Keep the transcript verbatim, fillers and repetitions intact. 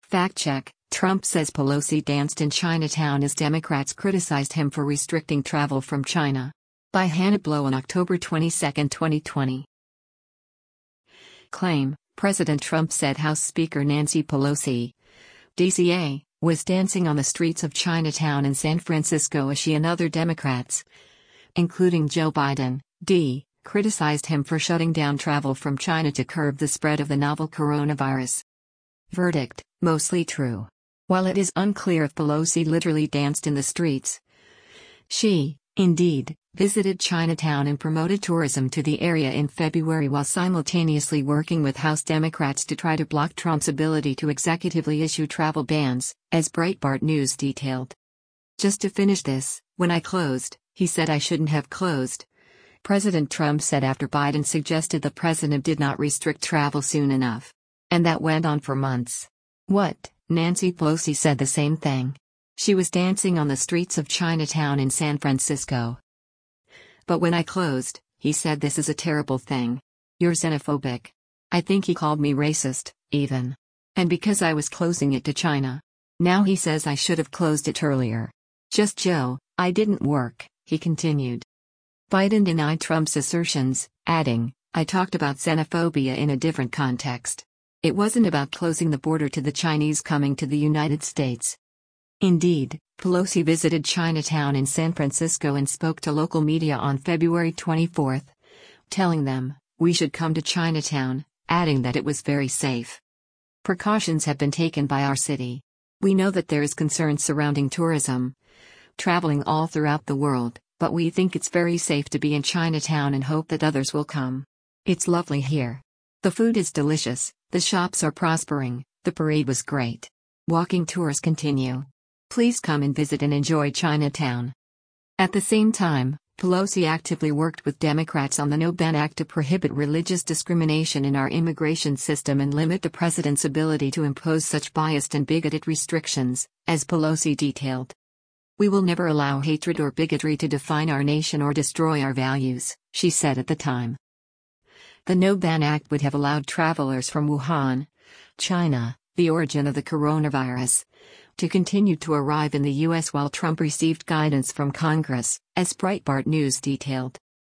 Fact check: Trump says Pelosi danced in Chinatown as Democrats criticized him for restricting travel from China. By Hannah Blow on October twenty-second, twenty twenty. Claim: President Trump said House Speaker Nancy Pelosi, D C A, was dancing on the streets of Chinatown in San Francisco as she and other Democrats, including Joe Biden, D, criticized him for shutting down travel from China to curb the spread of the novel coronavirus. Verdict: mostly true. While it is unclear if Pelosi literally danced in the streets, she, indeed, visited Chinatown and promoted tourism to the area in February while simultaneously working with House Democrats to try to block Trump's ability to executively issue travel bans, as Breitbart News detailed. Just to finish this, when I closed, he said I shouldn't have closed, President Trump said after Biden suggested the president did not restrict travel soon enough. And that went on for months. What? Nancy Pelosi said the same thing. She was dancing on the streets of Chinatown in San Francisco. But when I closed, he said this is a terrible thing. You're xenophobic. I think he called me racist, even. And because I was closing it to China. Now he says I should have closed it earlier. Just Joe, I didn't work, he continued. Biden denied Trump's assertions, adding, I talked about xenophobia in a different context. It wasn't about closing the border to the Chinese coming to the United States. Indeed, Pelosi visited Chinatown in San Francisco and spoke to local media on February twenty-fourth, telling them, we should come to Chinatown, adding that it was very safe. Precautions have been taken by our city. We know that there is concern surrounding tourism, traveling all throughout the world, but we think it's very safe to be in Chinatown and hope that others will come. It's lovely here. The food is delicious, the shops are prospering, the parade was great. Walking tours continue. Please come and visit and enjoy Chinatown. At the same time, Pelosi actively worked with Democrats on the No Ban Act to prohibit religious discrimination in our immigration system and limit the president's ability to impose such biased and bigoted restrictions, as Pelosi detailed. We will never allow hatred or bigotry to define our nation or destroy our values, she said at the time. The No Ban Act would have allowed travelers from Wuhan, China, the origin of the coronavirus, to continue to arrive in the U S while Trump received guidance from Congress, as Breitbart News detailed.